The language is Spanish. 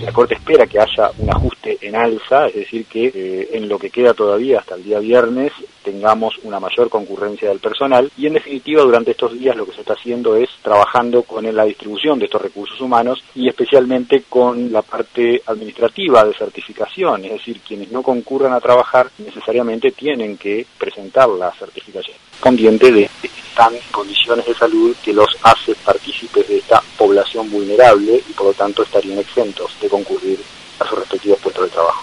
La Corte espera que haya un ajuste en alza, es decir, que en lo que queda todavía hasta el día viernes tengamos una mayor concurrencia del personal y en definitiva durante estos días lo que se está haciendo es trabajando con la distribución de estos recursos humanos y especialmente con la parte administrativa de certificación, es decir, quienes no concurran a trabajar necesariamente tienen que presentar la certificación correspondiente de que están en condiciones de salud que los hace partícipes de esta población vulnerable y por lo tanto estarían exentos de concurrir a sus respectivos puestos de trabajo.